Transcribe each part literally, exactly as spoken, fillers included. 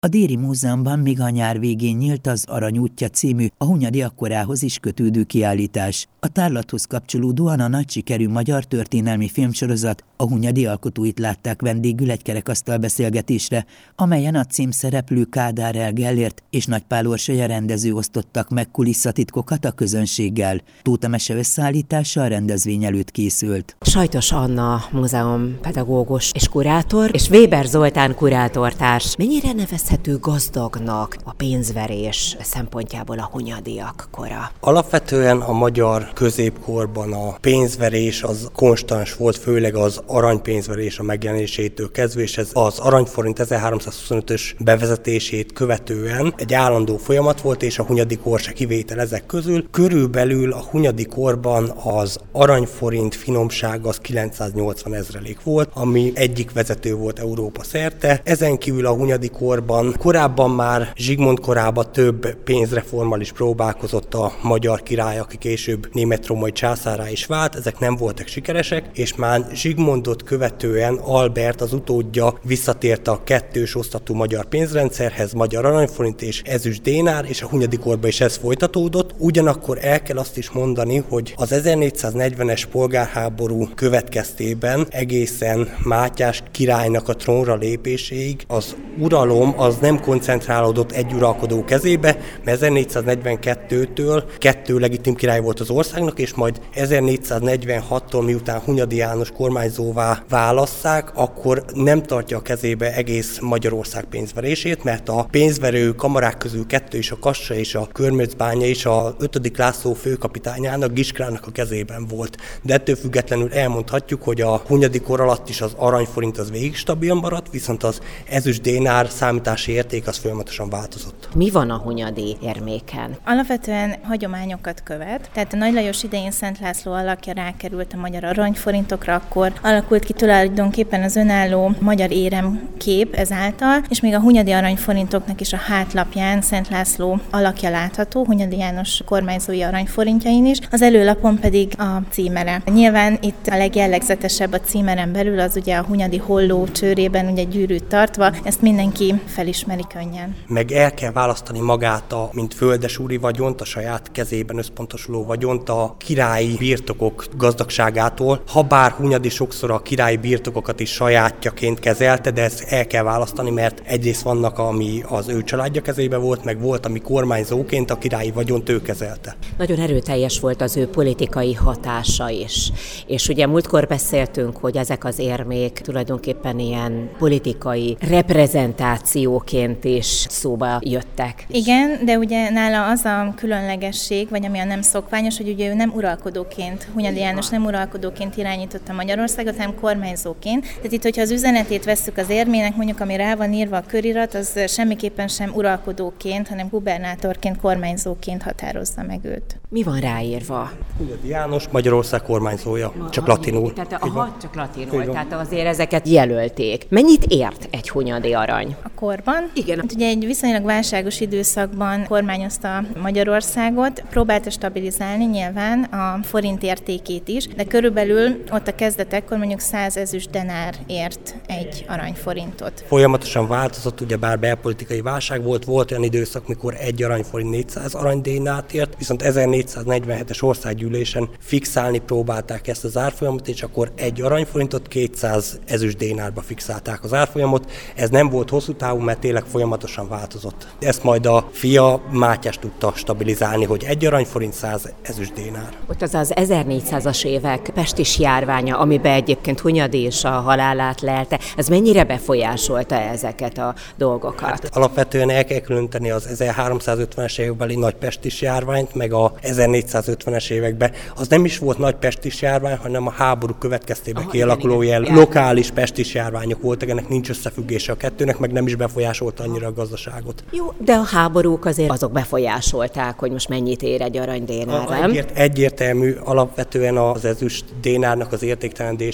A Déri Múzeumban még a nyár végén nyílt az Arany útja című, a hunyadiak korához is kötődő kiállítás. A tárlathoz kapcsolódóan a nagy sikerű magyar történelmi filmsorozat a Hunyadi alkotóit látták vendégül egy kerekasztal beszélgetésre, amelyen a címszereplő Kádár El Gellért és Nagy Pál Orsolya rendező osztottak meg kulisszatitkokat a közönséggel. Tóth Emese összeállítása a rendezvény előtt készült. Sajtos Anna múzeumpedagógus és kurátor, és Weber Zoltán kurátortárs. Mennyire nevezhető gazdagnak a pénzverés szempontjából a hunyadiak kora? Alapvetően a magyar középkorban a pénzverés az konstans volt, főleg az aranypénzverés a megjelenésétől kezdve, és ez az aranyforint ezerháromszázhuszonötös bevezetését követően egy állandó folyamat volt, és a hunyadi kor se kivétel ezek közül. Körülbelül a hunyadi korban az aranyforint finomság az kilencszáznyolcvan ezrelék volt, ami egyik vezető volt Európa szerte. Ezen kívül a hunyadi korban korábban már Zsigmond korában több pénzreformmal is próbálkozott a magyar király, aki később német-római császárrá is vált, ezek nem voltak sikeresek, és már Zsigmondot követően Albert, az utódja visszatért a kettős osztatú magyar pénzrendszerhez, magyar aranyforint és ezüst dénár, és a hunyadi korban is ez folytatódott. Ugyanakkor el kell azt is mondani, hogy az ezernégyszáznegyvenes polgárháború következtében egészen Mátyás királynak a trónra lépéséig az uralom az nem koncentrálódott egy uralkodó kezébe, mert ezernégyszáznegyvenkettőtől kettő legitim király volt az országnak, és majd ezernégyszáznegyvenhattól, miután Hunyadi János kormányzóvá válasszák, akkor nem tartja a kezébe egész Magyarország pénzverését, mert a pénzverő kamarák közül kettő is, a Kassa és a Körmöcbánya is a ötödik László főkapitányának, Giskrának a kezében volt. De ettől függetlenül elmondhatjuk, hogy a hunyadi kor alatt is az aranyforint az végig stabil maradt, viszont az ezüst dénár számítási érték az folyamatosan változott. Mi van a hunyadi érméken? Alapvetően hagyományokat követ, tehát a Nagy Lajos idején Szent László alakja rákerült a magyar aranyforintokra, akkor alakult ki tulajdonképpen az önálló magyar éremkép ezáltal, és még a hunyadi aranyforintoknak is a hátlapján Szent László alakja látható, Hunyadi János kormányzói aranyforintjain is, az előlapon pedig a címere. Nyilván itt a legjellegzetesebb a címeren belül az ugye a hunyadi holló csőrében ugye gyűrűt tartva, ezt mindenki felismeri könnyen. Meg el kell választani magát, a, mint földesúri vagyont, a saját kezében összpontosuló vagyont a királyi birtokok gazdagságától. Habár Hunyadi sokszor a királyi birtokokat is sajátjaként kezelte, de ezt el kell választani, mert egyrészt vannak, ami az ő családja kezébe volt, meg volt, ami kormányzóként a királyi vagyont ő kezelte. Nagyon erőteljes volt az ő politikai hatása is. És ugye múltkor beszéltünk, hogy ezek az érmék tulajdonképpen ilyen politikai reprezentációként is szóba jöttek. Igen, de ugye nála az a különlegesség, vagy ami a nem szokványos, hogy ugye ő nem uralkodóként, Hunyadi János nem uralkodóként irányította Magyarországot, hanem kormányzóként. Tehát itt, hogyha az üzenetét vesszük az érmének, mondjuk ami rá van írva a körirat, az semmiképpen sem uralkodóként, hanem gubernátorként, kormányzóként határozza meg őt. Mi van ráírva? Hunyadi János, Magyarország kormányzója, Ma, csak latinul. Tehát, aha, csak latinul, tehát azért ezeket jelölték. Mennyit ért egy hunyadi arany? A korban? Igen. Hát ugye egy viszonylag válságos időszakban kormányozta Magyarországot, próbálta stabilizálni nyilván a forint értékét is, de körülbelül ott a kezdetekkor mondjuk száz ezüst denár ért egy aranyforintot. Folyamatosan változott, ugye bár belpolitikai válság volt, volt olyan időszak, mikor egy aranyforint négyszáz aranydénárt ért, viszont ezernégyszáznegyvenhetes országgyűlésen fixálni próbálták ezt az árfolyamot, és akkor egy aranyforintot kétszáz ezüst dénárba fixálták az árfolyamot. Ez nem volt hosszú távú, mert tényleg folyamatosan változott. Ezt majd a fia Mátyás tudta stabilizálni, hogy egy aranyforint száz ezüst dénár. Ott az az ezernégyszázas évek pestis járványa, amiben egyébként Hunyadi is a halálát lelte, ez mennyire befolyásolta ezeket a dolgokat? Hát, alapvetően el kell különíteni az ezerháromszázötvenes évekbeli nagy pestis járványt, meg a ezernégyszázötvenes években. Az nem is volt nagy pestis járvány, hanem a háború következtében Aha, kialakuló ilyen lokális pestis járványok voltak, ennek nincs összefüggése a kettőnek, meg nem is befolyásolta annyira a gazdaságot. Jó, de a háborúk azért azok befolyásolták, hogy most mennyit ér egy aranydénár, nem? Egyért, egyértelmű, alapvetően az ezüst dénárnak az értéktelenedése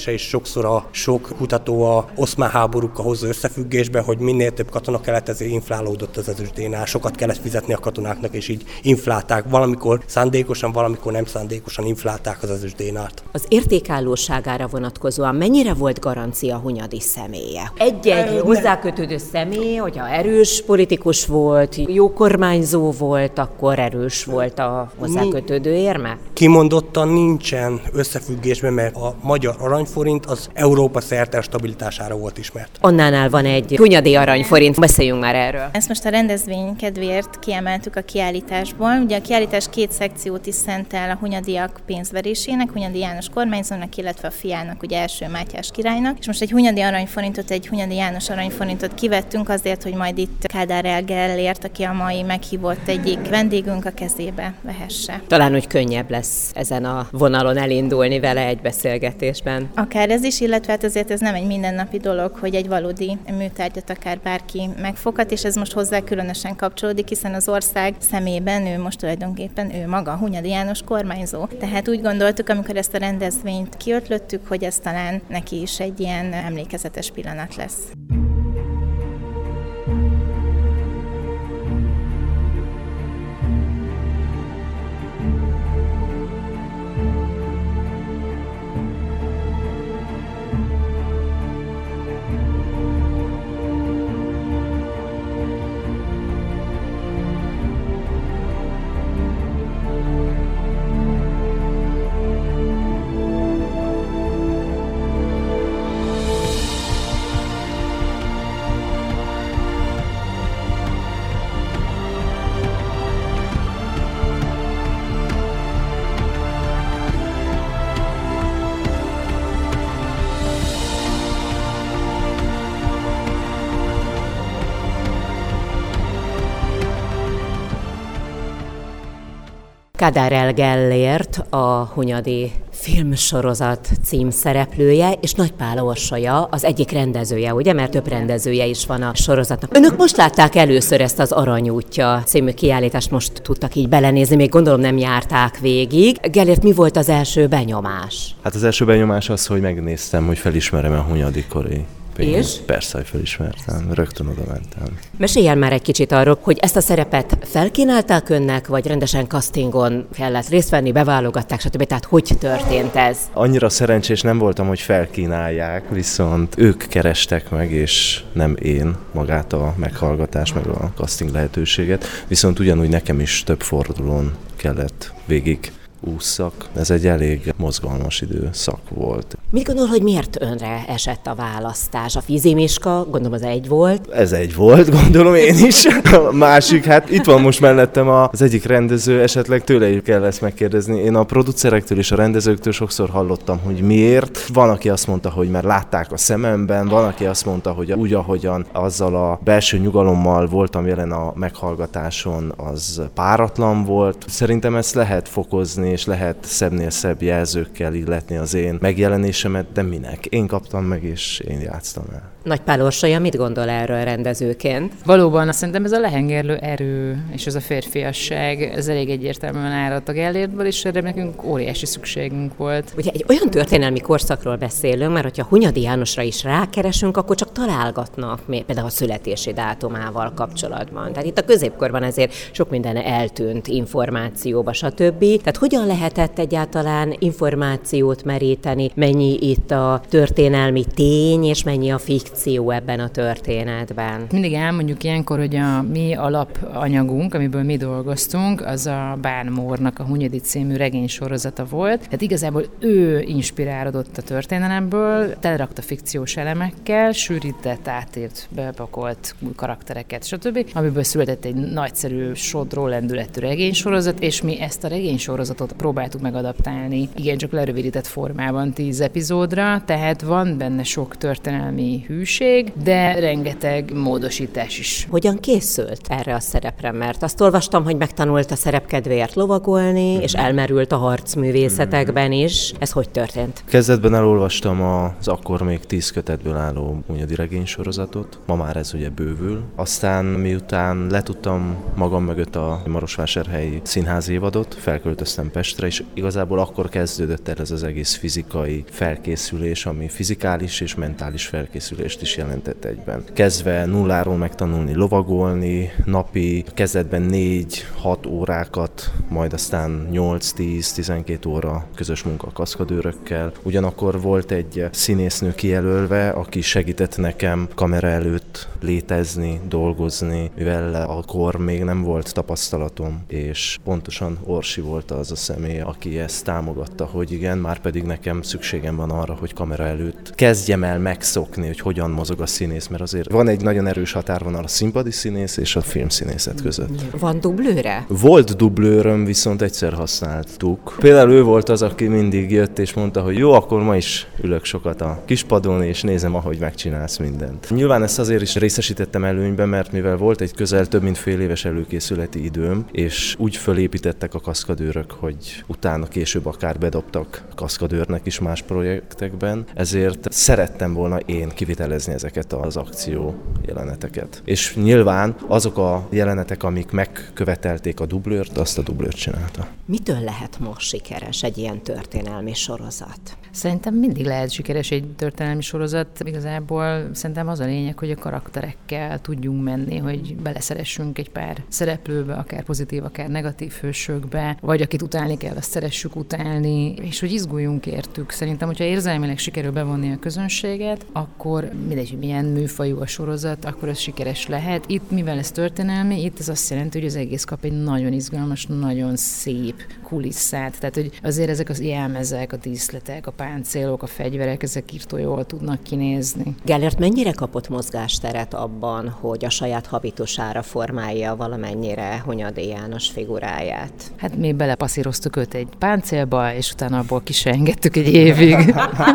kérdése is sokszor a sok kutató a oszmán háborúkkal hozza összefüggésbe, hogy minél több katona kellett, ezért inflálódott az ezüstdénár, sokat kellett fizetni a katonáknak, és így inflálták. Valamikor szándékosan, valamikor nem szándékosan inflálták az ezüstdénárt. Az értékállóságára vonatkozóan mennyire volt garancia Hunyadi személye? Egy-egy hozzákötődő személy, hogyha erős politikus volt, jó kormányzó volt, akkor erős volt a hozzákötődő érme? Kimondottan nincsen összefüggésben, mert a magyar aranyforint az Európa szerte stabilitására volt ismert. Annánál van egy hunyadi aranyforint, beszéljünk már erről. Ezt most a rendezvény kedvéért kiemeltük a kiállításból. Ugye a kiállítás két szekciót is szentel a hunyadiak pénzverésének, Hunyadi János kormányzónak, illetve a fiának, ugye első Mátyás királynak. És most egy hunyadi aranyforintot, egy Hunyadi János aranyforintot kivettünk azért, hogy majd itt Kádár Gellért, aki a mai meghívott egyik vendégünk, a kezébe vehesse. Talán, hogy könnyebb lesz ezen a vonalon elindulni vele egy beszélgetésben. Akár ez is, illetve hát azért ez nem egy mindennapi dolog, hogy egy valódi műtárgyat akár bárki megfoghat, és ez most hozzá különösen kapcsolódik, hiszen az ország szemében ő most tulajdonképpen ő maga, Hunyadi János kormányzó. Tehát úgy gondoltuk, amikor ezt a rendezvényt kiötlöttük, hogy ez talán neki is egy ilyen emlékezetes pillanat lesz. Kádár Gellért, a Hunyadi filmsorozat címszereplője, és Nagy Pál Orsolya az egyik rendezője, ugye, mert több rendezője is van a sorozatnak. Önök most látták először ezt az Aranyútja című kiállítást, most tudtak így belenézni, még gondolom nem járták végig. Gellért, mi volt az első benyomás? Hát az első benyomás az, hogy megnéztem, hogy felismerem a hunyadi kori. És? Persze, hogy felismertem, rögtön oda mentem. Mesélj el már egy kicsit arról, hogy ezt a szerepet felkínálták önnek, vagy rendesen castingon kellett részt venni, beválogatták, stb. Tehát hogy történt ez? Annyira szerencsés nem voltam, hogy felkínálják, viszont ők kerestek meg, és nem én magát a meghallgatás, meg a casting lehetőséget, viszont ugyanúgy nekem is több fordulón kellett végig ússzak. Ez egy elég mozgalmas időszak volt. Mit gondol, hogy miért önre esett a választás? A Fizimiska, gondolom az egy volt. Ez egy volt, gondolom én is. A másik, hát itt van most mellettem az egyik rendező, esetleg tőle kell ezt megkérdezni. Én a producerektől és a rendezőktől sokszor hallottam, hogy miért. Van, aki azt mondta, hogy már látták a szememben, van, aki azt mondta, hogy úgy, ahogyan azzal a belső nyugalommal voltam jelen a meghallgatáson, az páratlan volt. Szerintem ezt lehet fokozni, és lehet szebbnél szebb jelzőkkel illetni az én megjelenésemet, de minek? Én kaptam meg, és én játsztam el. Nagy Pál Orsolya mit gondol erről rendezőként? Valóban, azt szerintem ez a lehengerlő erő, és ez a férfiasság, ez elég egyértelműen áradt a Gellértből, és erre nekünk óriási szükségünk volt. Ugye egy olyan történelmi korszakról beszélünk, mert hogyha Hunyadi Jánosra is rákeresünk, akkor csak találgatnak, például a születési dátumával kapcsolatban. Tehát itt a középkorban ezért sok minden eltűnt információba, stb. Tehát hogyan lehetett egyáltalán információt meríteni, mennyi itt a történelmi tény, és mennyi a fikció ebben a történetben? Mindig elmondjuk ilyenkor, hogy a mi alapanyagunk, amiből mi dolgoztunk, az a Bán Mórnak a Hunyadi című regénysorozata volt. Tehát igazából ő inspirálódott a történelemből, telerakta fikciós elemekkel, sűrített, átírt, bepakolt új karaktereket, stb. Amiből született egy nagyszerű sodró lendületű regénysorozat, és mi ezt a regénysorozatot próbáltuk megadaptálni, igen, csak lerövidített formában tíz epizódra, tehát van benne sok történelmi hű, hűség, de rengeteg módosítás is. Hogyan készült erre a szerepre? Mert azt olvastam, hogy megtanult a szerepkedvéért lovagolni, mm. és elmerült a harcművészetekben is. Ez hogy történt? Kezdetben elolvastam az akkor még tíz kötetből álló Hunyadi regénysorozatot. Ma már ez ugye bővül. Aztán miután letudtam magam mögött a marosvásárhelyi színházi évadot, felköltöztem Pestre, és igazából akkor kezdődött el ez az egész fizikai felkészülés, ami fizikális és mentális felkészülést is jelentett egyben. Kezdve nulláról megtanulni lovagolni, napi kezdetben négy-hat órákat, majd aztán nyolc-tíz-tizenkét óra közös munka kaszkadőrökkel. Ugyanakkor volt egy színésznő kijelölve, aki segített nekem kamera előtt létezni, dolgozni, mivel akkor még nem volt tapasztalatom, és pontosan Orsi volt az a személy, aki ezt támogatta, hogy igen, már pedig nekem szükségem van arra, hogy kamera előtt kezdjem el megszokni, hogy hogyan mozog a színész, mert azért van egy nagyon erős határvonal a színpadi színész és a filmszínészet között. Van dublőre? Volt dublőröm, viszont egyszer használtuk. Például ő volt az, aki mindig jött és mondta, hogy jó, akkor ma is ülök sokat a kispadon, és nézem, ahogy megcsinálsz mindent. Nyilván ezt azért is részesítettem előnyben, mert mivel volt egy közel több mint fél éves előkészületi időm, és úgy fölépítettek a kaszkadőrök, hogy utána később akár bedobtak kaszkadőrnek is más projektekben, ezért szerettem volna én kivitelezni ezeket az akció jeleneteket. És nyilván azok a jelenetek, amik megkövetelték a dublőrt, azt a dublőrt csinálta. Mitől lehet most sikeres egy ilyen történelmi sorozat? Szerintem mindig lehet sikeres egy történelmi sorozat. Igazából szerintem az a lényeg, hogy a karakterekkel tudjunk menni, hogy beleszeressünk egy pár szereplőbe, akár pozitív, akár negatív hősökbe, vagy akit utálni kell, azt szeressük utálni, és hogy izguljunk értük. Szerintem, hogyha érzelmileg sikerül bevonni a közönséget, akkor mindegy, hogy milyen műfajú a sorozat, akkor ez sikeres lehet. Itt, mivel ez történelmi, itt ez azt jelenti, hogy az egész kap egy nagyon izgalmas, nagyon szép kulisszát. Tehát, hogy azért ezek az jelmezek, a díszletek, a páncélok, a fegyverek, ezek írtó jól tudnak kinézni. Gellért mennyire kapott mozgásteret abban, hogy a saját habitusára formálja valamennyire Hunyadi János figuráját? Hát mi belepasszíroztuk őt egy páncélba, és utána abból ki se engedtük egy évig.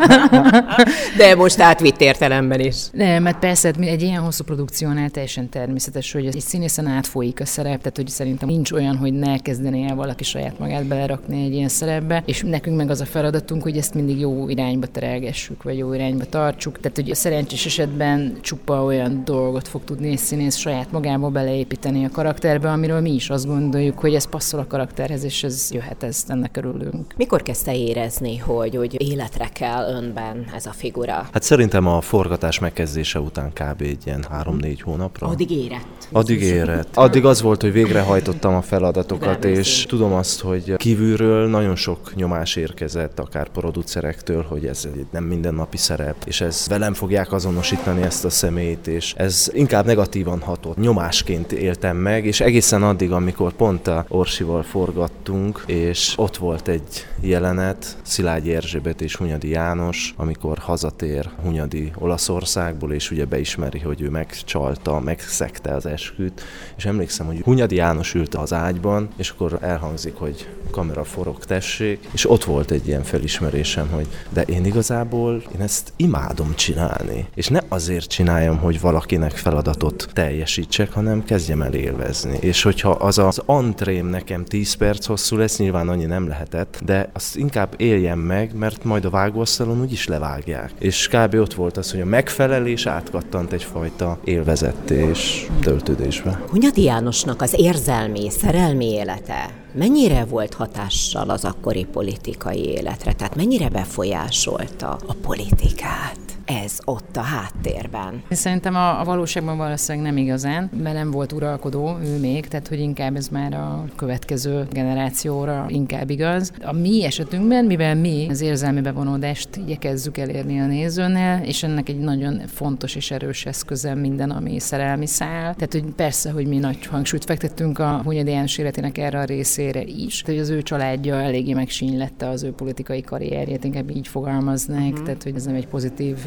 De most átvitt értelemben is. Nem, mert persze egy ilyen hosszú produkciónál teljesen természetes, hogy egy színészen átfolyik a szerep, tehát hogy szerintem nincs olyan, hogy ne kezdené el valaki saját magát belerakni egy ilyen szerepbe, és nekünk meg az a feladatunk, hogy ezt mindig jó irányba terelgessük, vagy jó irányba tartsuk. Tehát, hogy a szerencsés esetben csupa olyan dolgot fog tudni egy színész saját magába beleépíteni a karakterbe, amiről mi is azt gondoljuk, hogy ez passzol a karakterhez, és ez jöhet, ezt ennek örülünk. Mikor kezdte érezni, hogy, hogy életre kell önben ez a figura? Hát szerintem a forgatás megkezdése után kb. Egy ilyen három-négy hónapra. Addig érett. Addig érett. Addig az volt, hogy végrehajtottam a feladatokat, és tudom azt, hogy kívülről nagyon sok nyomás érkezett, akár producerektől, hogy ez egy nem mindennapi szerep, és ez velem fogják azonosítani ezt a személyt, és ez inkább negatívan hatott. Nyomásként éltem meg, és egészen addig, amikor pont a Orsival forgattunk, és ott volt egy jelenet, Szilágyi Erzsébet és Hunyadi János, amikor hazatér Hunyadi Olaszországból, és ugye beismeri, hogy ő megcsalta, megszegte az esküt, és emlékszem, hogy Hunyadi János ült az ágyban, és akkor elhangzik, hogy kamera forog, tessék, és ott volt egy ilyen felismerésem, hogy de én igazából én ezt imádom csinálni, és ne azért csináljam, hogy valakinek feladatot teljesítsek, hanem kezdjem el élvezni. És hogyha az az antrém nekem tíz perc hosszú lesz, nyilván annyi nem lehetett, de azt inkább éljem meg, mert majd a vágóasztalon úgyis levágják. És kb. Ott volt az, hogy a megfelelés átkattant egyfajta élvezetté és töltődésbe. Hunyadi Jánosnak az érzelmi, szerelmi élete mennyire volt hatással az akkori politikai életre? Tehát mennyire befolyásolta a politikát? Ez ott a háttérben. Szerintem a, a valóságban valószínűleg nem igazán, mert nem volt uralkodó ő még, tehát hogy inkább ez már a következő generációra inkább igaz. A mi esetünkben, mivel mi az érzelmi bevonódást igyekezzük elérni a nézőnél, és ennek egy nagyon fontos és erős eszköze minden, ami szerelmi szál. Tehát, hogy persze, hogy mi nagy hangsúlyt fektettünk a Hunyadi János életének erre a részére is. Tehát, hogy az ő családja eléggé megsínylette az ő politikai karrierjét, inkább így fogalmaznék, uh-huh. Tehát, hogy ez nem egy pozitív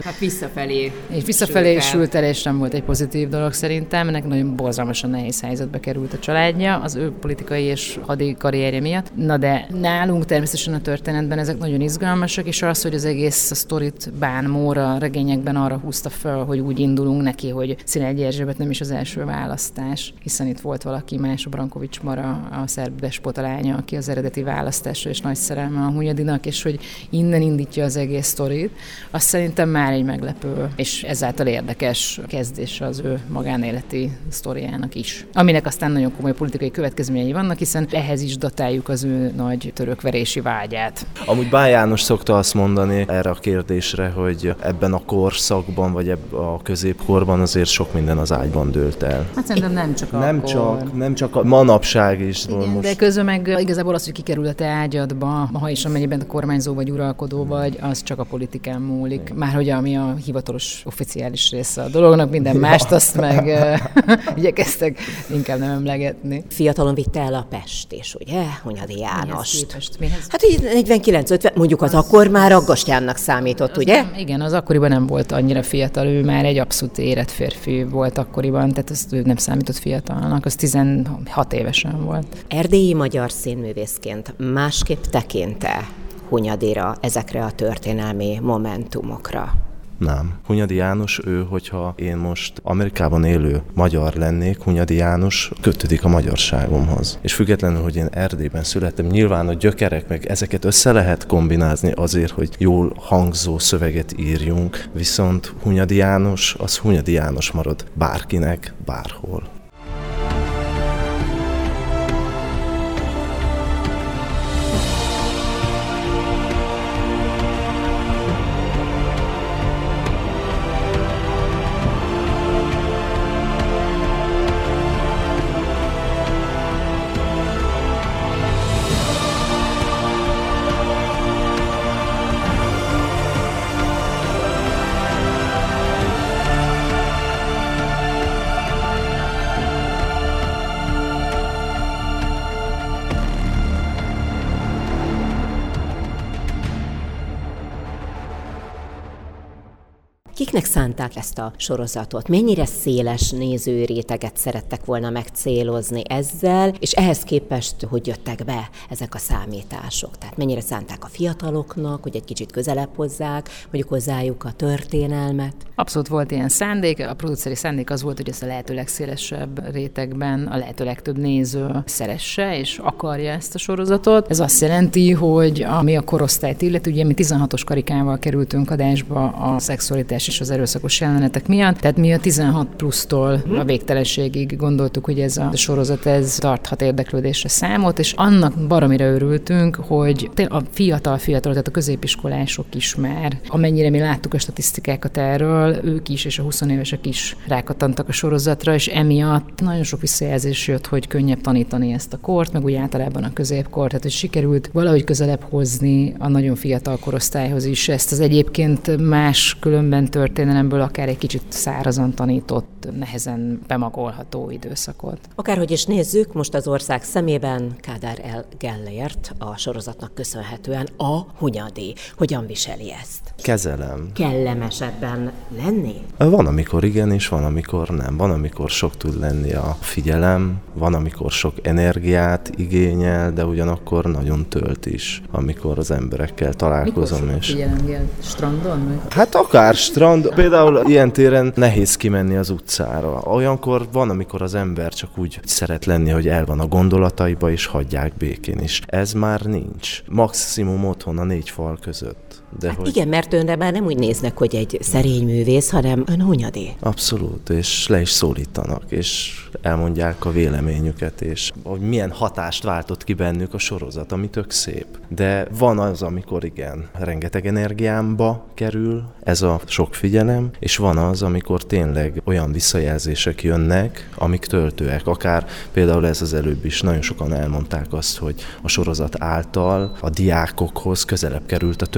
Hát visszafelé. És visszafelé sült el, és nem volt egy pozitív dolog szerintem. Ennek nagyon borzalmasan nehéz helyzetbe került a családja az ő politikai és hadi karrierje miatt. Na de nálunk természetesen a történetben ezek nagyon izgalmasak, és az, hogy az egész a sztorit Bán Mór a regényekben arra húzta fel, hogy úgy indulunk neki, hogy Szilágyi Erzsébet nem is az első választás, hiszen itt volt valaki más, a Brankovics Mara, a szerb despota lánya, aki az eredeti választásra és nagy szerelme a Hunyadinak, és hogy innen indítja az egész sztorit, azt szerintem már egy meglepő, és ezáltal érdekes kezdés az ő magánéleti sztoriának is. Aminek aztán nagyon komoly politikai következményei vannak, hiszen ehhez is datáljuk az ő nagy törökverési vágyát. Amúgy Bán János szokta azt mondani erre a kérdésre, hogy ebben a korszakban, vagy ebben a középkorban azért sok minden az ágyban dőlt el. Hát szerintem nem csak nem akkor. Csak, nem csak a manapság is. Igen, most... de közben meg igazából az, hogy kikerül a te ágyadba, ha is amennyiben a kormányzó vagy uralkodó vagy, az csak a politikán múlik. Már hogy ami a hivatalos, oficiális része a dolognak, minden mást azt meg igyekeztek inkább nem emlegetni. Fiatalon vitte el a Pestés, ugye? Hunyadi Jánost. Képest, mihez? Hát így negyvenkilenc ötven, mondjuk az, az akkor már Raggastyánnak számított, az ugye? Nem, igen, az akkoriban nem volt annyira fiatal, ő már egy abszolút érett férfi volt akkoriban, tehát azt ő nem számított fiatalnak, az tizenhat évesen volt. Erdélyi magyar színművészként másképp tekinte Hunyadira, ezekre a történelmi momentumokra? Nem. Hunyadi János, ő, hogyha én most Amerikában élő magyar lennék, Hunyadi János kötődik a magyarságomhoz. És függetlenül, hogy én Erdélyben születtem, nyilván a gyökerek meg ezeket össze lehet kombinázni azért, hogy jól hangzó szöveget írjunk, viszont Hunyadi János, az Hunyadi János marad bárkinek, bárhol. Kiknek szánták ezt a sorozatot? Mennyire széles nézőréteget szerettek volna megcélozni ezzel, és ehhez képest, hogy jöttek be ezek a számítások? Tehát mennyire szánták a fiataloknak, hogy egy kicsit közelebb hozzák, mondjuk hozzájuk a történelmet? Abszolút volt ilyen szándék. A produceri szándék az volt, hogy ezt a lehető legszélesebb rétegben a lehető legtöbb néző szeresse és akarja ezt a sorozatot. Ez azt jelenti, hogy ami a korosztályt illeti, ugye mi tizenhatos karikával kerültünk adásba a szexualitás és az erőszakos jelenetek miatt, tehát mi a tizenhat plusztól a végtelenségig gondoltuk, hogy ez a sorozat ez tarthat érdeklődésre számot, és annak baromira örültünk, hogy a fiatal-fiatal, tehát a középiskolások is már, amennyire mi láttuk a statisztikákat erről, ők is és a huszonévesek is rákattantak a sorozatra, és emiatt nagyon sok visszajelzés jött, hogy könnyebb tanítani ezt a kort, meg úgy általában a középkort, tehát hogy sikerült valahogy közelebb hozni a nagyon fiatal korosztályhoz is ezt az egyébként más különben történelemből akár egy kicsit szárazan tanított, nehezen bemagolható időszakot. Akárhogy is nézzük, most az ország szemében Kádár El Gellért a sorozatnak köszönhetően a Hunyadi. Hogyan viseli ezt? Kezelem. Kellemesebben lenni? Van, amikor igen, és van, amikor nem. Van, amikor sok tud lenni a figyelem, van, amikor sok energiát igényel, de ugyanakkor nagyon tölt is, amikor az emberekkel találkozom. Mikor és... figyelem, strandon? Vagy? Hát akár strand, például ilyen téren nehéz kimenni az utcára. Olyankor van, amikor az ember csak úgy szeret lenni, hogy el van a gondolataiba, és hagyják békén is. Ez már nincs. Maximum otthon a négy fal között. De hát hogy... igen, mert önre már nem úgy néznek, hogy egy szerény művész, hanem ön Hunyadi. Abszolút, és le is szólítanak, és elmondják a véleményüket, és hogy milyen hatást váltott ki bennük a sorozat, ami tök szép. De van az, amikor igen, rengeteg energiámba kerül ez a sok figyelem, és van az, amikor tényleg olyan visszajelzések jönnek, amik töltőek. Akár például ez az előbb is, nagyon sokan elmondták azt, hogy a sorozat által a diákokhoz közelebb került a történelem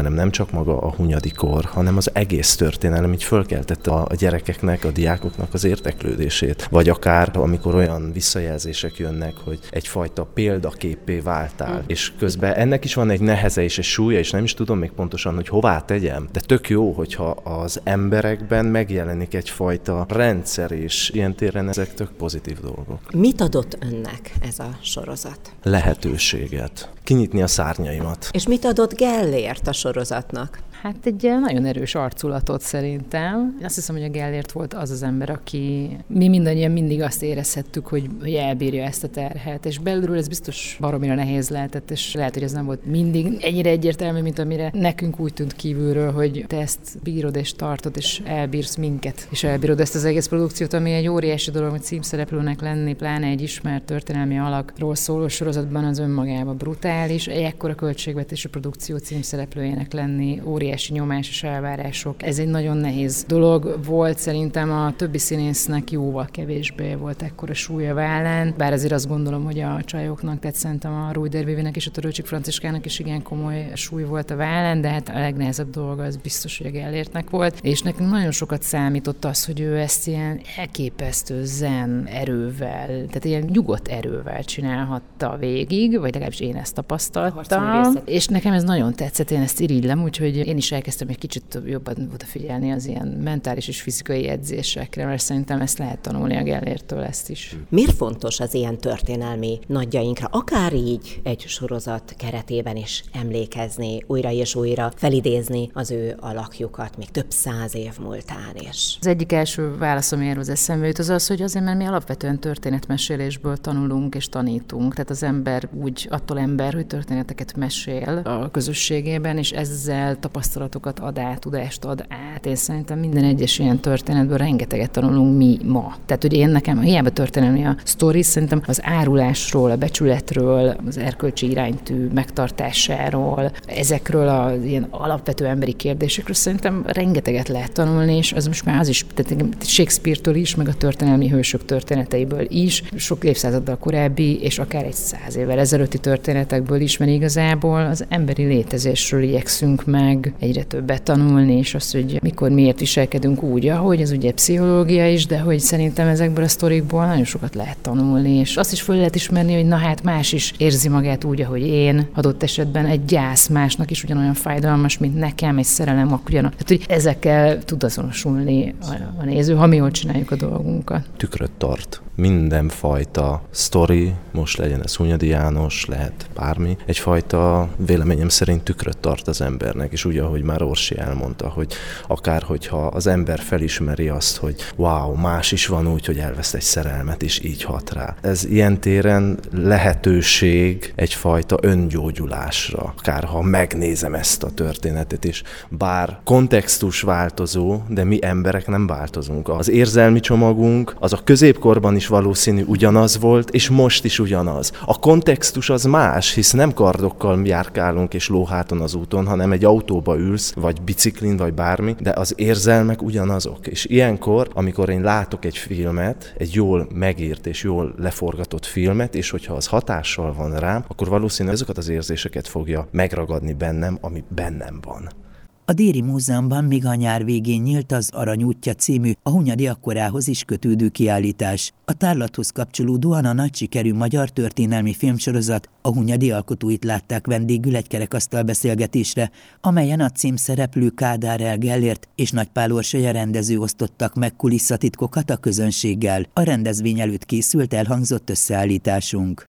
történelem, nem csak maga a Hunyadi kor, hanem az egész történelem így fölkeltette a gyerekeknek, a diákoknak az érdeklődését. Vagy akár, amikor olyan visszajelzések jönnek, hogy egyfajta példaképpé váltál, mm. és közben ennek is van egy neheze és egy súlya, és nem is tudom még pontosan, hogy hová tegyem, de tök jó, hogyha az emberekben megjelenik egyfajta rendszer, és ilyen téren ezek tök pozitív dolgok. Mit adott önnek ez a sorozat? Lehetőséget. Kinyitni a szárnyaimat. És mit adott Gellért a sorozatnak? Hát egy nagyon erős arculatot szerintem. Azt hiszem, hogy a Gellért volt az az ember, aki mi mindannyian mindig azt érezhettük, hogy, hogy elbírja ezt a terhet, és belülről ez biztos baromira nehéz lehetett, és lehet, hogy ez nem volt mindig ennyire egyértelmű, mint amire nekünk úgy tűnt kívülről, hogy te ezt bírod és tartod, és elbírsz minket, és elbírod ezt az egész produkciót, ami egy óriási dolog, hogy címszereplőnek lenni, pláne egy ismert történelmi alakról szóló sorozatban az önmagában brutális, egy ekkora költségvetésű produkció címszereplőjének lenni, óriási nyomás és elvárások. Ez egy nagyon nehéz dolog volt, szerintem a többi színésznek jóval kevésbé volt ekkora súlya vállán, bár azért azt gondolom, hogy a csajoknak, tehát szerintem a Rújder Vivinek és a Törőcsik Franciskának is igen komoly súly volt a vállán, de hát a legnehezebb dolga az biztos, hogy a Gellértnek volt, és nekünk nagyon sokat számított az, hogy ő ezt ilyen elképesztő zen erővel, tehát ilyen nyugodt erővel csinálhatta végig, vagy legalábbis én ezt tapasztaltam, és nekem ez nagyon tetszett, én ezt irigylem, úgyhogy én is elkezdtem egy kicsit jobban odafigyelni az ilyen mentális és fizikai edzésekre, mert szerintem ezt lehet tanulni a Gellértől ezt is. Miért fontos az ilyen történelmi nagyjainkra, akár így egy sorozat keretében is emlékezni, újra és újra felidézni az ő alakjukat, még több száz év múltán is? Az egyik első válasz, ami erről az eszembe jut, az az, hogy azért, mert mi alapvetően történetmesélésből tanulunk és tanítunk. Tehát az ember úgy attól ember, hogy történeteket mesél a közösségében, és ezzel tapasztalatokat ad át, tudást ad át. Én szerintem minden egyes ilyen történetből rengeteget tanulunk mi ma. Tehát, hogy én nekem hiába történelmi a sztori, szerintem az árulásról, a becsületről, az erkölcsi iránytű megtartásáról, ezekről az ilyen alapvető emberi kérdésekről szerintem rengeteget lehet tanulni, és az most már az is, tehát Shakespeare-től is, meg a történelmi hősök történeteiből is, sok évszázaddal korábbi, és akár egy száz évvel ezelőtti történetekből is, mert igazából az emberi létezésről igyekszünk meg egyre többet tanulni, és azt, hogy mikor miért viselkedünk úgy, ahogy, ez ugye pszichológia is, de hogy szerintem ezekből a sztorikból nagyon sokat lehet tanulni, és azt is föl lehet ismerni, hogy na hát más is érzi magát úgy, ahogy én, adott esetben egy gyász másnak is ugyanolyan fájdalmas, mint nekem, egy szerelem ugyanolyan. Tehát, hogy ezekkel tud azonosulni a, a néző, ha mi jól csináljuk a dolgunkat. Tükröt tart. Mindenfajta sztori, most legyen ez Hunyadi János, lehet bármi, egyfajta véleményem szerint tükröt tart az embernek, és úgy, ahogy már Orsi elmondta, hogy akár hogyha az ember felismeri azt, hogy wow, más is van úgy, hogy elveszt egy szerelmet, és így hat rá. Ez ilyen téren lehetőség egyfajta öngyógyulásra, akár ha megnézem ezt a történetet, és bár kontextus változó, de mi emberek nem változunk. Az érzelmi csomagunk, az a középkorban is valószínű ugyanaz volt, és most is ugyanaz. A kontextus az más, hisz nem kardokkal járkálunk és lóháton az úton, hanem egy autóba ülsz, vagy biciklin, vagy bármi, de az érzelmek ugyanazok. És ilyenkor, amikor én látok egy filmet, egy jól megírt és jól leforgatott filmet, és hogyha az hatással van rám, akkor valószínűleg azokat az érzéseket fogja megragadni bennem, ami bennem van. A Déri Múzeumban még a nyár végén nyílt az Arany útja című, a Hunyadi akkorához is kötődő kiállítás. A tárlathoz kapcsolódóan a nagy sikerű magyar történelmi filmsorozat a Hunyadi alkotóit látták vendégül egy kerekasztal beszélgetésre, amelyen a címszereplő Kádár El Gellért és Nagy Pál Orsolya rendező osztottak meg kulisszatitkokat a közönséggel. A rendezvény előtt készült elhangzott összeállításunk.